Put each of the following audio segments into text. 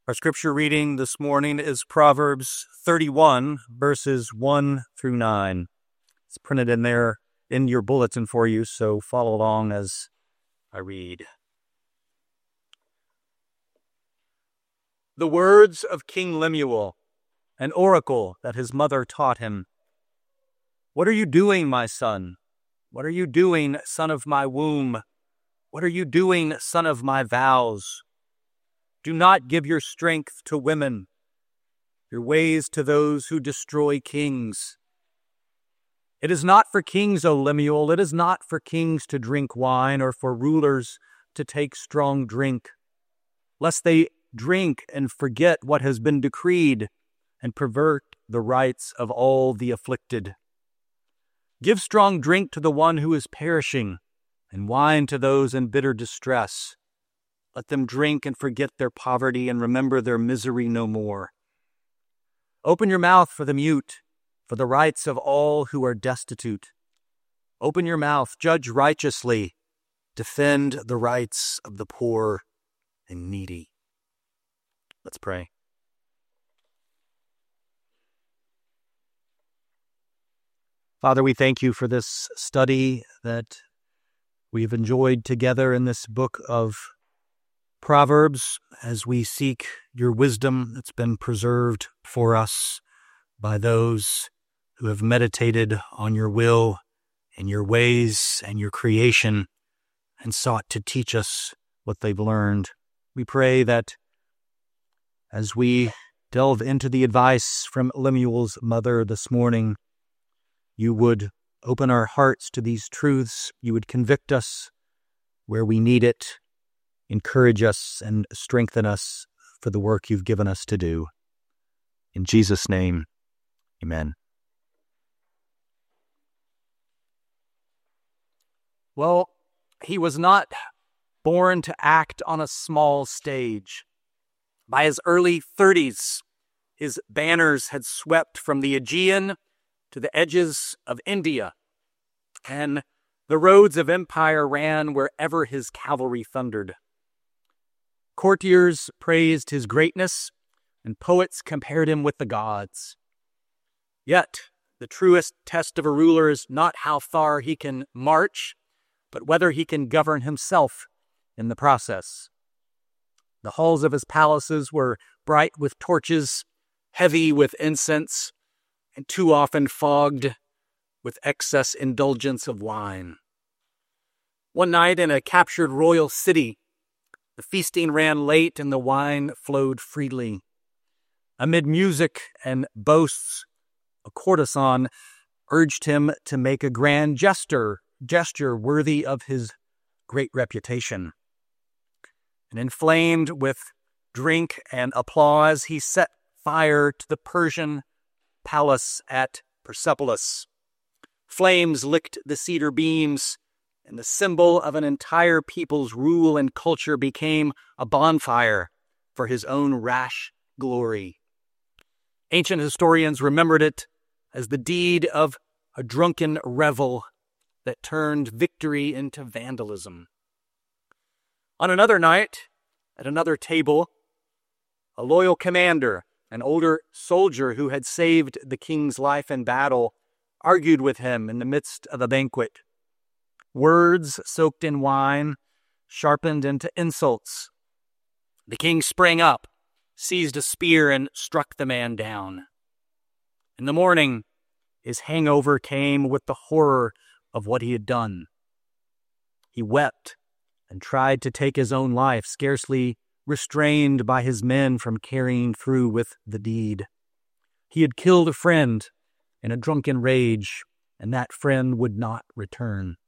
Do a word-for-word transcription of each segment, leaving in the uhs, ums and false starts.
Our scripture reading this morning is Proverbs thirty-one, verses one through nine. It's printed in there in your bulletin for you, so follow along as I read. The words of King Lemuel, an oracle that his mother taught him. What are you doing, my son? What are you doing, son of my womb? What are you doing, son of my vows? Do not give your strength to women, your ways to those who destroy kings. It is not for kings, O Lemuel, it is not for kings to drink wine, or for rulers to take strong drink, lest they drink and forget what has been decreed, and pervert the rights of all the afflicted. Give strong drink to the one who is perishing, and wine to those in bitter distress. Let them drink and forget their poverty and remember their misery no more. Open your mouth for the mute, for the rights of all who are destitute. Open your mouth, judge righteously, defend the rights of the poor and needy. Let's pray. Father, we thank you for this study that we've enjoyed together in this book of Proverbs as we seek your wisdom that's been preserved for us by those who have meditated on your will and your ways and your creation and sought to teach us what they've learned. We pray that as we delve into the advice from Lemuel's mother this morning, you would open our hearts to these truths. You would convict us where we need it, encourage us, and strengthen us for the work you've given us to do. In Jesus' name, amen. Well, he was not born to act on a small stage. By his early thirties, his banners had swept from the Aegean to the edges of India, and the roads of empire ran wherever his cavalry thundered. Courtiers praised his greatness, and poets compared him with the gods. Yet, the truest test of a ruler is not how far he can march, but whether he can govern himself in the process. The halls of his palaces were bright with torches, heavy with incense, and too often fogged with excess indulgence of wine. One night in a captured royal city, the feasting ran late and the wine flowed freely. Amid music and boasts, a courtesan urged him to make a grand gesture, gesture worthy of his great reputation. And inflamed with drink and applause, he set fire to the Persian palace at Persepolis. Flames licked the cedar beams, and the symbol of an entire people's rule and culture became a bonfire for his own rash glory. Ancient historians remembered it as the deed of a drunken revel that turned victory into vandalism. On another night, at another table, a loyal commander, an older soldier who had saved the king's life in battle, argued with him in the midst of a banquet. Words soaked in wine sharpened into insults. The king sprang up, seized a spear, and struck the man down. In the morning, his hangover came with the horror of what he had done. He wept and tried to take his own life, scarcely restrained by his men from carrying through with the deed. He had killed a friend in a drunken rage, and that friend would not return.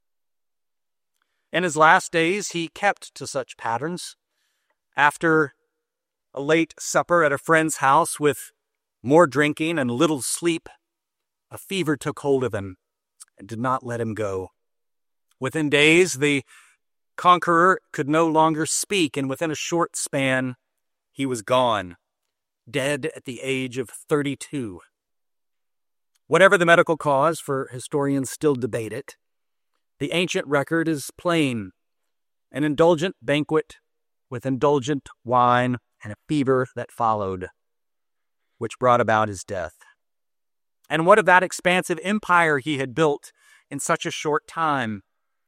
In his last days, he kept to such patterns. After a late supper at a friend's house with more drinking and little sleep, a fever took hold of him and did not let him go. Within days, the conqueror could no longer speak, and within a short span, he was gone, dead at the age of thirty-two. Whatever the medical cause, for historians still debate it, the ancient record is plain. An indulgent banquet with indulgent wine and a fever that followed, which brought about his death. And what of that expansive empire he had built in such a short time?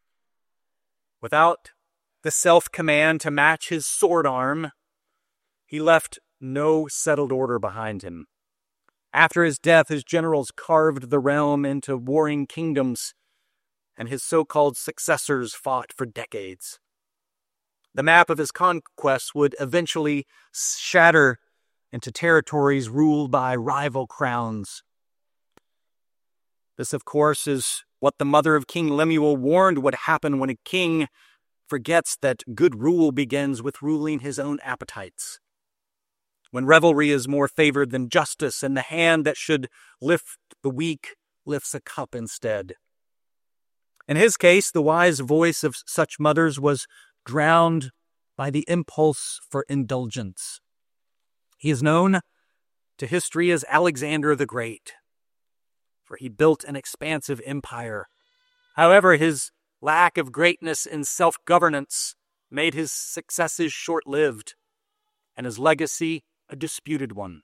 Without the self-command to match his sword arm, he left no settled order behind him. After his death, his generals carved the realm into warring kingdoms, and his so-called successors fought for decades. The map of his conquests would eventually shatter into territories ruled by rival crowns. This, of course, is what the mother of King Lemuel warned would happen when a king forgets that good rule begins with ruling his own appetites. When revelry is more favored than justice, and the hand that should lift the weak lifts a cup instead. In his case, the wise voice of such mothers was drowned by the impulse for indulgence. He is known to history as Alexander the Great, for he built an expansive empire. However, his lack of greatness in self-governance made his successes short-lived, and his legacy a disputed one.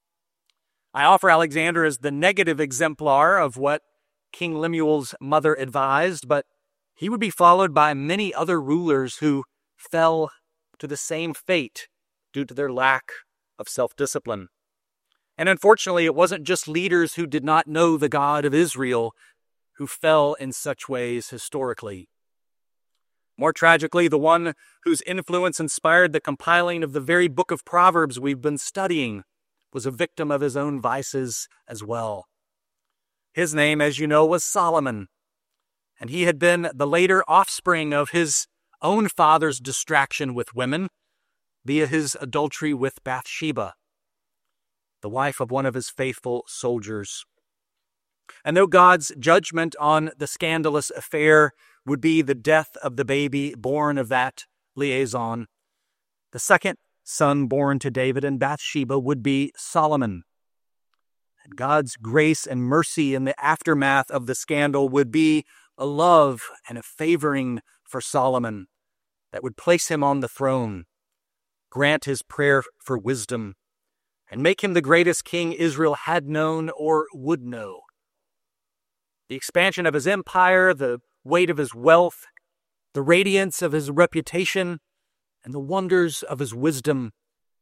I offer Alexander as the negative exemplar of what King Lemuel's mother advised, but he would be followed by many other rulers who fell to the same fate due to their lack of self-discipline. And unfortunately, it wasn't just leaders who did not know the God of Israel who fell in such ways historically. More tragically, the one whose influence inspired the compiling of the very book of Proverbs we've been studying was a victim of his own vices as well. His name, as you know, was Solomon, and he had been the later offspring of his own father's distraction with women via his adultery with Bathsheba, the wife of one of his faithful soldiers. And though God's judgment on the scandalous affair would be the death of the baby born of that liaison, the second son born to David and Bathsheba would be Solomon. And God's grace and mercy in the aftermath of the scandal would be a love and a favoring for Solomon that would place him on the throne, grant his prayer for wisdom, and make him the greatest king Israel had known or would know. The expansion of his empire, the weight of his wealth, the radiance of his reputation, and the wonders of his wisdom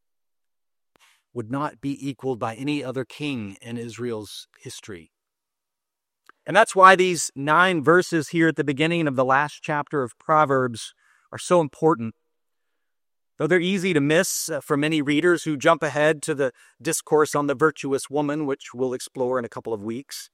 would not be equaled by any other king in Israel's history. And that's why these nine verses here at the beginning of the last chapter of Proverbs are so important. Though they're easy to miss uh, for many readers who jump ahead to the discourse on the virtuous woman, which we'll explore in a couple of weeks.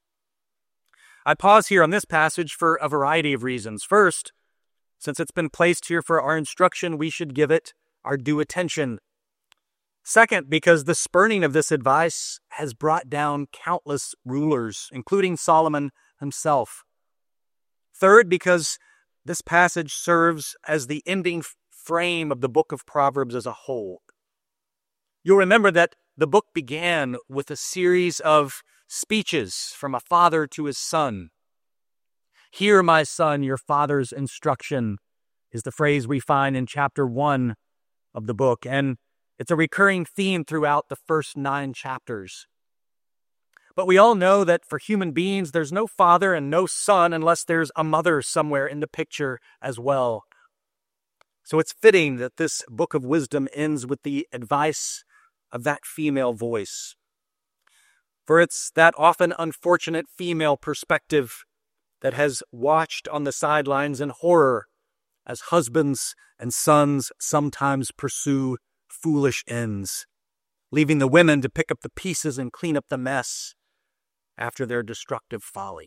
I pause here on this passage for a variety of reasons. First, since it's been placed here for our instruction, we should give it our due attention. Second, because the spurning of this advice has brought down countless rulers, including Solomon himself. Third, because this passage serves as the ending frame of the book of Proverbs as a whole. You'll remember that the book began with a series of speeches from a father to his son. "Hear, my son, your father's instruction," is the phrase we find in chapter one of the book, and it's a recurring theme throughout the first nine chapters. But we all know that for human beings, there's no father and no son unless there's a mother somewhere in the picture as well. So it's fitting that this book of wisdom ends with the advice of that female voice. For it's that often unfortunate female perspective that has watched on the sidelines in horror as husbands and sons sometimes pursue foolish ends, leaving the women to pick up the pieces and clean up the mess after their destructive folly.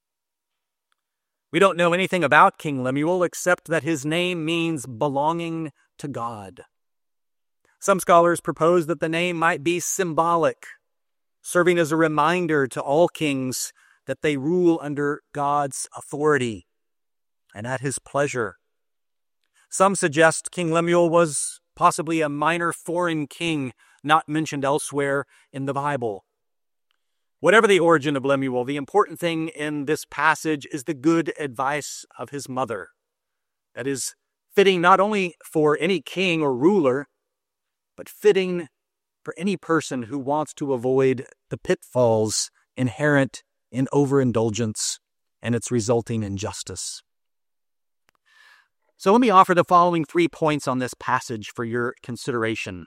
We don't know anything about King Lemuel except that his name means belonging to God. Some scholars propose that the name might be symbolic, serving as a reminder to all kings that they rule under God's authority and at his pleasure. Some suggest King Lemuel was possibly a minor foreign king not mentioned elsewhere in the Bible. Whatever the origin of Lemuel, the important thing in this passage is the good advice of his mother. That is fitting not only for any king or ruler, but fitting for any person who wants to avoid the pitfalls inherent in overindulgence and its resulting injustice. So let me offer the following three points on this passage for your consideration.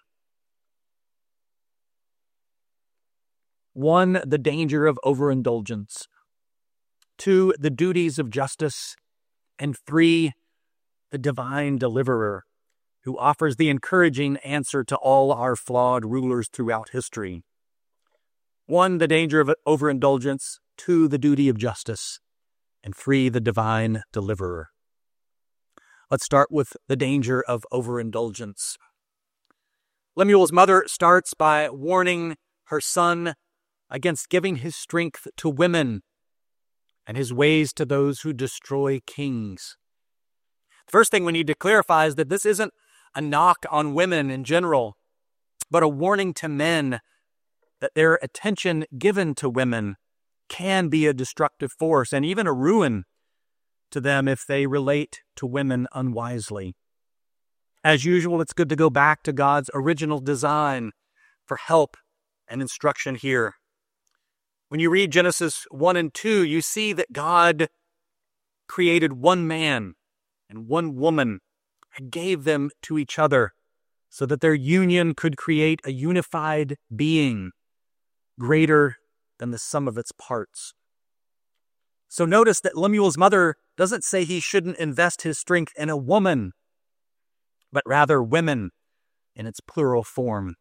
One, the danger of overindulgence. Two, the duties of justice. And three, the divine deliverer, who offers the encouraging answer to all our flawed rulers throughout history. One, the danger of overindulgence. Two, the duty of justice. And three, the divine deliverer. Let's start with the danger of overindulgence. Lemuel's mother starts by warning her son against giving his strength to women and his ways to those who destroy kings. The first thing we need to clarify is that this isn't a knock on women in general, but a warning to men that their attention given to women can be a destructive force and even a ruin to them if they relate to women unwisely. As usual, it's good to go back to God's original design for help and instruction here. When you read Genesis one and two, you see that God created one man and one woman and gave them to each other so that their union could create a unified being greater than the sum of its parts. So notice that Lemuel's mother doesn't say he shouldn't invest his strength in a woman, but rather women in its plural form.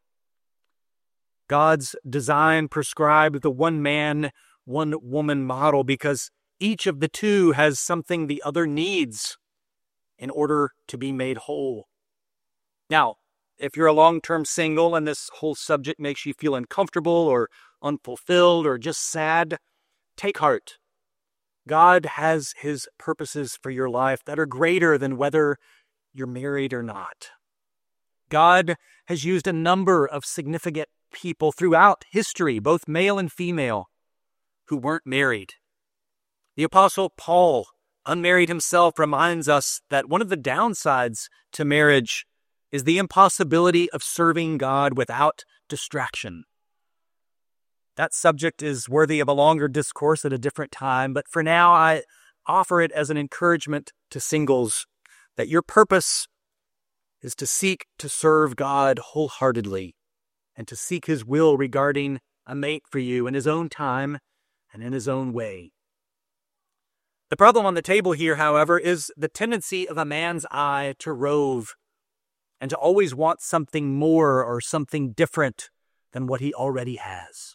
God's design prescribed the one man, one woman model because each of the two has something the other needs in order to be made whole. Now, if you're a long-term single and this whole subject makes you feel uncomfortable or unfulfilled or just sad, take heart. God has his purposes for your life that are greater than whether you're married or not. God has used a number of significant people throughout history, both male and female, who weren't married. The Apostle Paul, unmarried himself, reminds us that one of the downsides to marriage is the impossibility of serving God without distraction. That subject is worthy of a longer discourse at a different time, but for now I offer it as an encouragement to singles that your purpose is to seek to serve God wholeheartedly and to seek his will regarding a mate for you in his own time and in his own way. The problem on the table here, however, is the tendency of a man's eye to rove and to always want something more or something different than what he already has.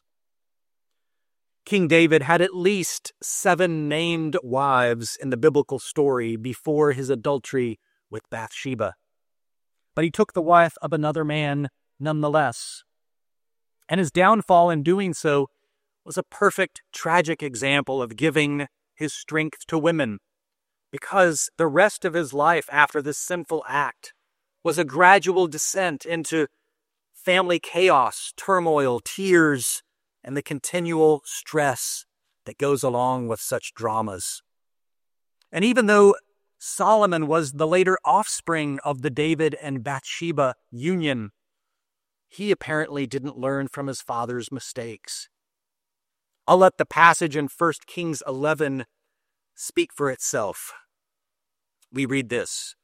King David had at least seven named wives in the biblical story before his adultery with Bathsheba. But he took the wife of another man nonetheless. And his downfall in doing so was a perfect, tragic example of giving his strength to women, because the rest of his life after this sinful act was a gradual descent into family chaos, turmoil, tears, and the continual stress that goes along with such dramas. And even though Solomon was the later offspring of the David and Bathsheba union, he apparently didn't learn from his father's mistakes. I'll let the passage in First Kings eleven speak for itself. We read this.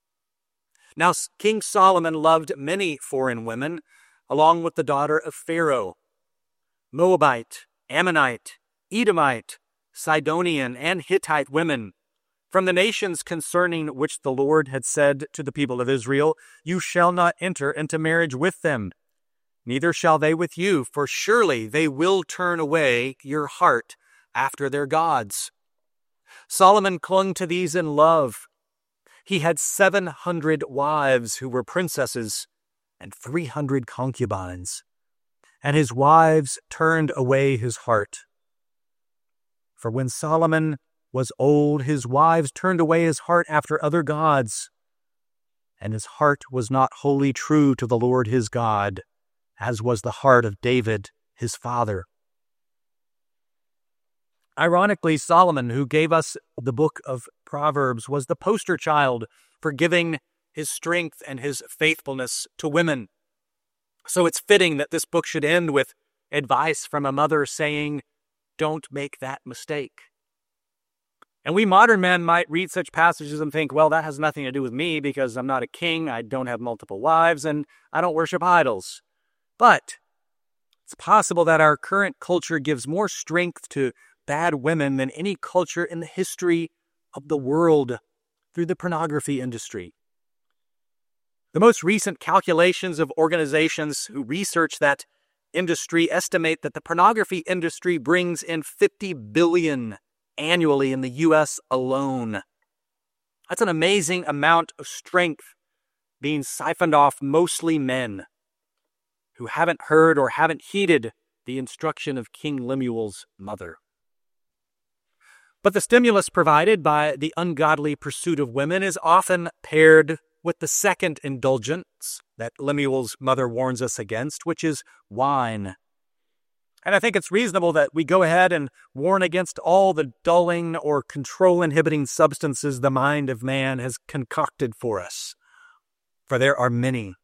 Now King Solomon loved many foreign women, along with the daughter of Pharaoh, Moabite, Ammonite, Edomite, Sidonian, and Hittite women, from the nations concerning which the Lord had said to the people of Israel, "You shall not enter into marriage with them, neither shall they with you, for surely they will turn away your heart after their gods." Solomon clung to these in love. He had seven hundred wives who were princesses and three hundred concubines, and his wives turned away his heart. For when Solomon was old, his wives turned away his heart after other gods, and his heart was not wholly true to the Lord his God, as was the heart of David his father. Ironically, Solomon, who gave us the book of Proverbs, was the poster child for giving his strength and his faithfulness to women. So it's fitting that this book should end with advice from a mother saying, don't make that mistake. And we modern men might read such passages and think, well, that has nothing to do with me because I'm not a king, I don't have multiple wives, and I don't worship idols. But it's possible that our current culture gives more strength to bad women than any culture in the history of the world through the pornography industry. The most recent calculations of organizations who research that industry estimate that the pornography industry brings in fifty billion dollars annually in the U S alone. That's an amazing amount of strength being siphoned off mostly men who haven't heard or haven't heeded the instruction of King Lemuel's mother. But the stimulus provided by the ungodly pursuit of women is often paired with the second indulgence that Lemuel's mother warns us against, which is wine. And I think it's reasonable that we go ahead and warn against all the dulling or control-inhibiting substances the mind of man has concocted for us, for there are many.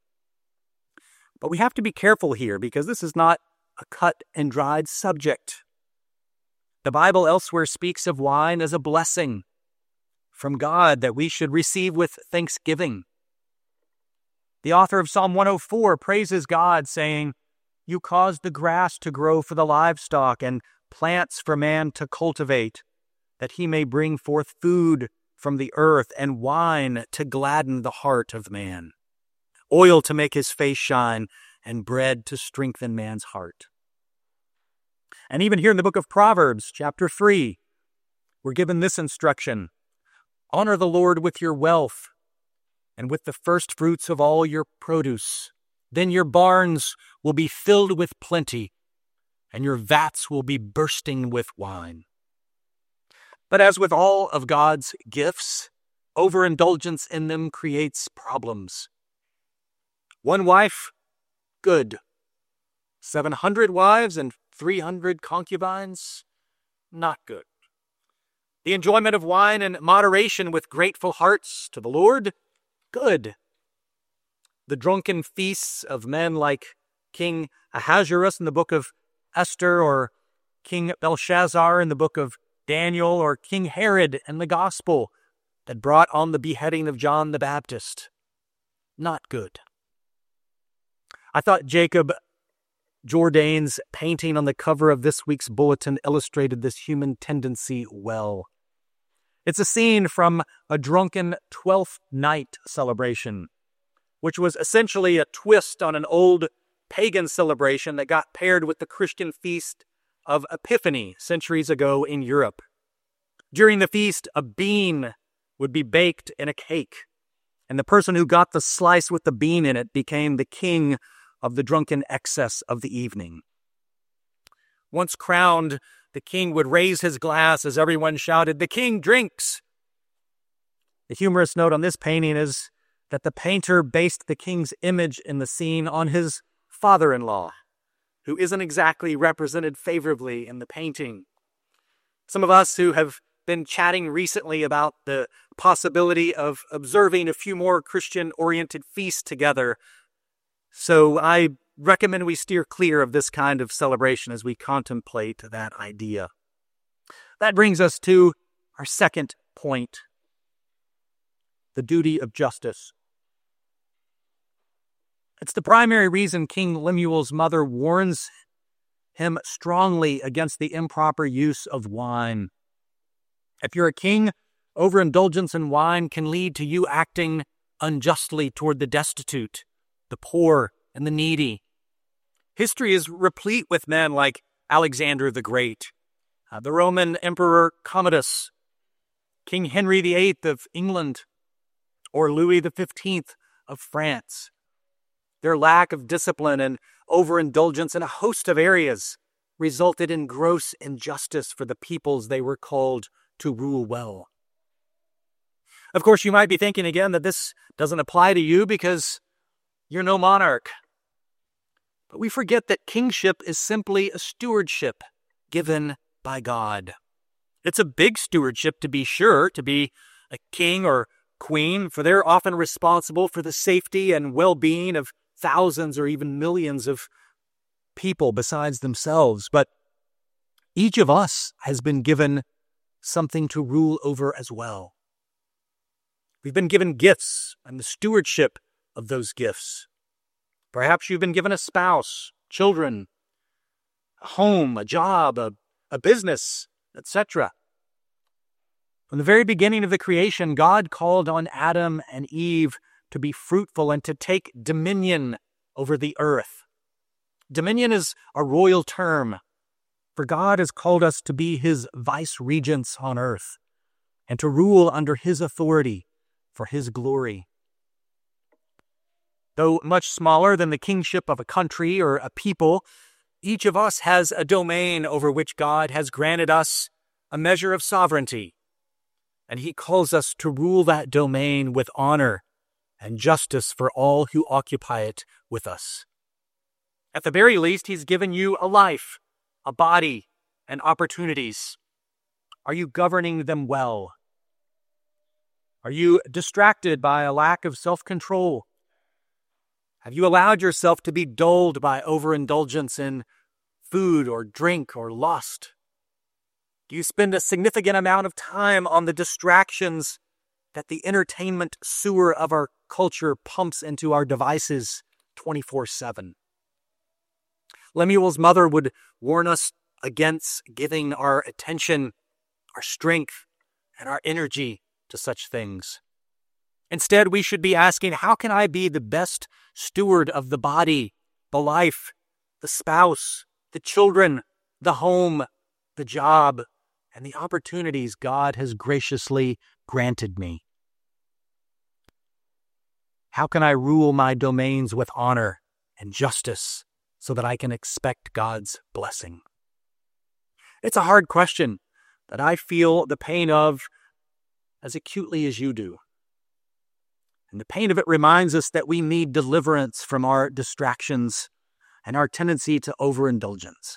But we have to be careful here because this is not a cut and dried subject. The Bible elsewhere speaks of wine as a blessing from God that we should receive with thanksgiving. The author of Psalm one oh four praises God, saying, "You caused the grass to grow for the livestock and plants for man to cultivate, that he may bring forth food from the earth and wine to gladden the heart of man, oil to make his face shine, and bread to strengthen man's heart." And even here in the book of Proverbs, chapter three, we're given this instruction: honor the Lord with your wealth and with the first fruits of all your produce. Then your barns will be filled with plenty, and your vats will be bursting with wine. But as with all of God's gifts, overindulgence in them creates problems. One wife, good. Seven hundred wives and three hundred concubines, not good. The enjoyment of wine in moderation with grateful hearts to the Lord, good. The drunken feasts of men like King Ahasuerus in the book of Esther, or King Belshazzar in the book of Daniel, or King Herod in the Gospel that brought on the beheading of John the Baptist, not good. I thought Jacob Jourdain's painting on the cover of this week's bulletin illustrated this human tendency well. It's a scene from a drunken Twelfth Night celebration, which was essentially a twist on an old pagan celebration that got paired with the Christian feast of Epiphany centuries ago in Europe. During the feast, a bean would be baked in a cake, and the person who got the slice with the bean in it became the king of the drunken excess of the evening. Once crowned, the king would raise his glass as everyone shouted, "The king drinks!" The humorous note on this painting is that the painter based the king's image in the scene on his father-in-law, who isn't exactly represented favorably in the painting. Some of us who have been chatting recently about the possibility of observing a few more Christian-oriented feasts together, so I recommend we steer clear of this kind of celebration as we contemplate that idea. That brings us to our second point: the duty of justice. It's the primary reason King Lemuel's mother warns him strongly against the improper use of wine. If you're a king, overindulgence in wine can lead to you acting unjustly toward the destitute, the poor, and the needy. History is replete with men like Alexander the Great, uh, the Roman Emperor Commodus, King Henry the Eighth of England, or Louis the Fifteenth of France. Their lack of discipline and overindulgence in a host of areas resulted in gross injustice for the peoples they were called to rule well. Of course, you might be thinking again that this doesn't apply to you because you're no monarch. But we forget that kingship is simply a stewardship given by God. It's a big stewardship, to be sure, to be a king or queen, for they're often responsible for the safety and well-being of thousands or even millions of people besides themselves. But each of us has been given something to rule over as well. We've been given gifts and the stewardship of those gifts. Perhaps you've been given a spouse, children, a home, a job, a, a business, et cetera. From the very beginning of the creation, God called on Adam and Eve to be fruitful and to take dominion over the earth. Dominion is a royal term, for God has called us to be his vice-regents on earth and to rule under his authority for his glory. Though much smaller than the kingship of a country or a people, each of us has a domain over which God has granted us a measure of sovereignty, and he calls us to rule that domain with honor and justice for all who occupy it with us. At the very least, he's given you a life, a body, and opportunities. Are you governing them well? Are you distracted by a lack of self-control? Have you allowed yourself to be dulled by overindulgence in food or drink or lust? Do you spend a significant amount of time on the distractions that the entertainment sewer of our culture pumps into our devices twenty-four seven? Lemuel's mother would warn us against giving our attention, our strength, and our energy to such things. Instead, we should be asking, how can I be the best steward of the body, the life, the spouse, the children, the home, the job, and the opportunities God has graciously granted me? How can I rule my domains with honor and justice so that I can expect God's blessing? It's a hard question that I feel the pain of as acutely as you do. And the pain of it reminds us that we need deliverance from our distractions and our tendency to overindulgence.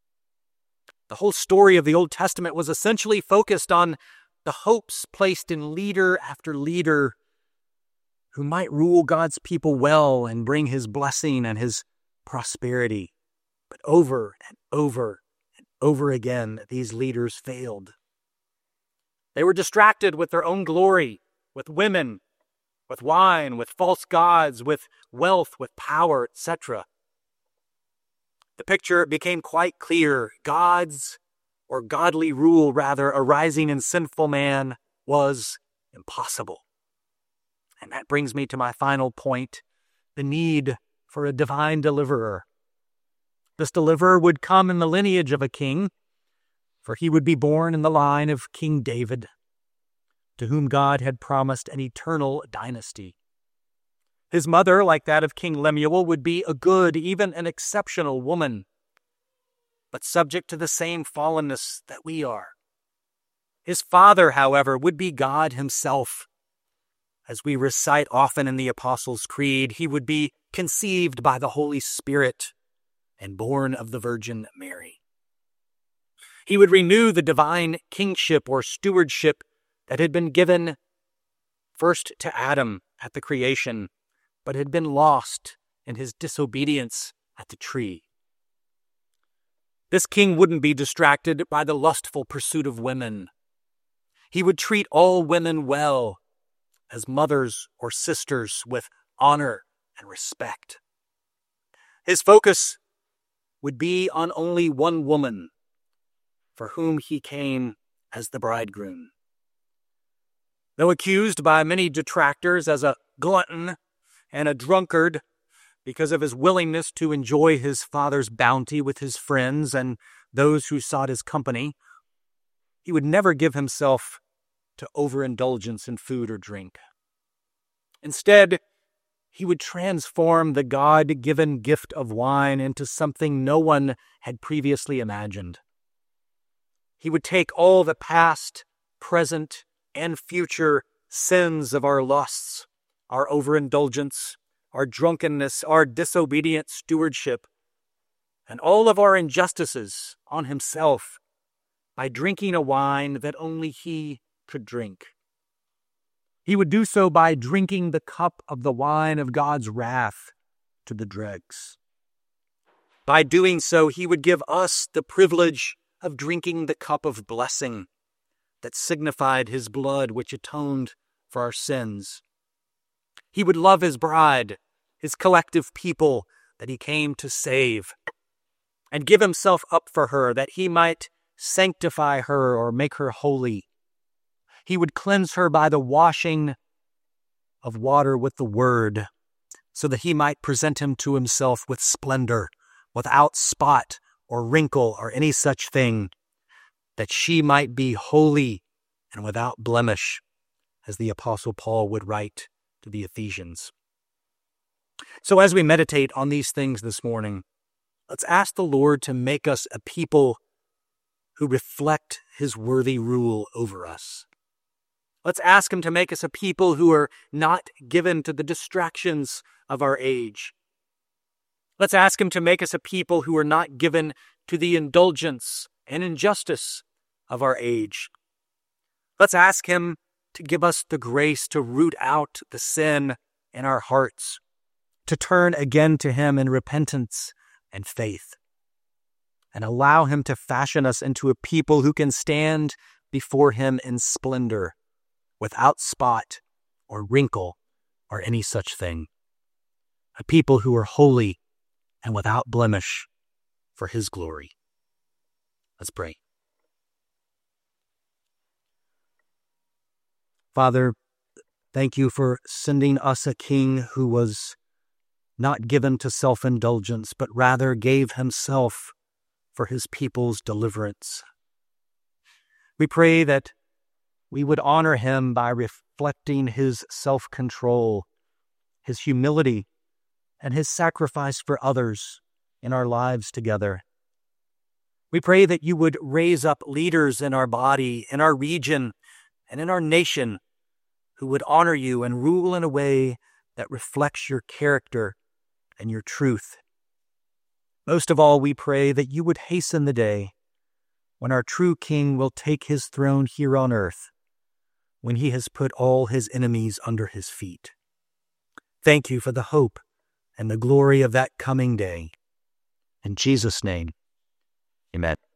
The whole story of the Old Testament was essentially focused on the hopes placed in leader after leader who might rule God's people well and bring his blessing and his prosperity. But over and over and over again, these leaders failed. They were distracted with their own glory, with women, with wine, with false gods, with wealth, with power, et cetera. The picture became quite clear. God's, or godly rule rather, arising in sinful man was impossible. And that brings me to my final point, the need for a divine deliverer. This deliverer would come in the lineage of a king, for he would be born in the line of King David, to whom God had promised an eternal dynasty. His mother, like that of King Lemuel, would be a good, even an exceptional woman, but subject to the same fallenness that we are. His father, however, would be God himself. As we recite often in the Apostles' Creed, he would be conceived by the Holy Spirit and born of the Virgin Mary. He would renew the divine kingship or stewardship that had been given first to Adam at the creation, but had been lost in his disobedience at the tree. This king wouldn't be distracted by the lustful pursuit of women. He would treat all women well, as mothers or sisters, with honor and respect. His focus would be on only one woman, for whom he came as the bridegroom. Though accused by many detractors as a glutton and a drunkard because of his willingness to enjoy his father's bounty with his friends and those who sought his company, he would never give himself to overindulgence in food or drink. Instead, he would transform the God-given gift of wine into something no one had previously imagined. He would take all the past, present, and future sins of our lusts, our overindulgence, our drunkenness, our disobedient stewardship, and all of our injustices on himself by drinking a wine that only he could drink. He would do so by drinking the cup of the wine of God's wrath, to the dregs. By doing so, he would give us the privilege of drinking the cup of blessing that signified his blood which atoned for our sins. He would love his bride, his collective people that he came to save, and give himself up for her that he might sanctify her or make her holy. He would cleanse her by the washing of water with the word, so that he might present him to himself with splendor, without spot or wrinkle or any such thing, that she might be holy and without blemish, as the Apostle Paul would write to the Ephesians. So as we meditate on these things this morning, let's ask the Lord to make us a people who reflect his worthy rule over us. Let's ask him to make us a people who are not given to the distractions of our age. Let's ask him to make us a people who are not given to the indulgence and injustice of our age. Let's ask him to give us the grace to root out the sin in our hearts, to turn again to him in repentance and faith, and allow him to fashion us into a people who can stand before him in splendor, without spot or wrinkle or any such thing. A people who are holy and without blemish for his glory. Let's pray. Father, thank you for sending us a king who was not given to self-indulgence, but rather gave himself for his people's deliverance. We pray that we would honor him by reflecting his self-control, his humility, and his sacrifice for others in our lives together. We pray that you would raise up leaders in our body, in our region, and in our nation who would honor you and rule in a way that reflects your character and your truth. Most of all, we pray that you would hasten the day when our true King will take his throne here on earth, when he has put all his enemies under his feet. Thank you for the hope and the glory of that coming day. In Jesus' name, amen.